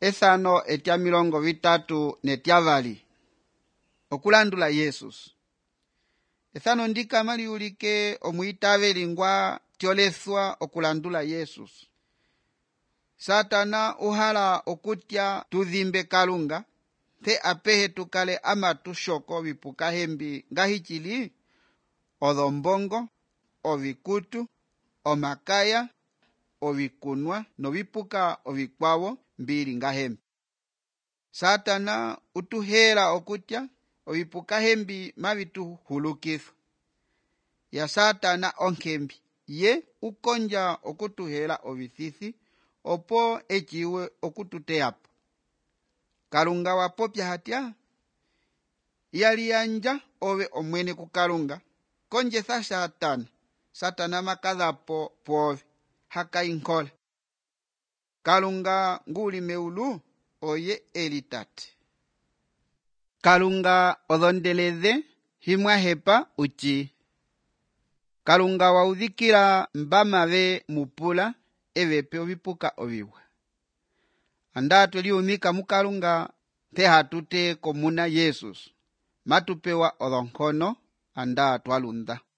ethano etya 32 okulandula Yesus. Ethano ndika maliulike omwitave lingwa tyolethwa okulandula Yesus. Satana uhala okutya tudhimbe Kalunga, te apehe tukale amatu shoko vipuka hembi ngahichili odhombongo, ovikutu, omakaya, ovikunwa, novipuka ovikwawo mbili ngahembi. Satana utuhela okutya ovipuka hembi mavituhulukithu. Ya Satana onkembi, ye ukonja okutuhela ovithithi, opo echiwe okututeyapo. Kalunga wapopya hatya, yaliyanja ove omwene ku Kalunga, konjetha Satana. Satana makadhapo pwove, haka inkola. Kalunga nguli meulu, oye elitate. Kalunga odhondeledhe, himwa hepa uchi. Kalunga waudhikila mbamave mupula, evepe ovipuka oviwa. Andatu liumika mukalunga, te hatute komuna Yesus. Matupewa odhonkono, andatu alunda.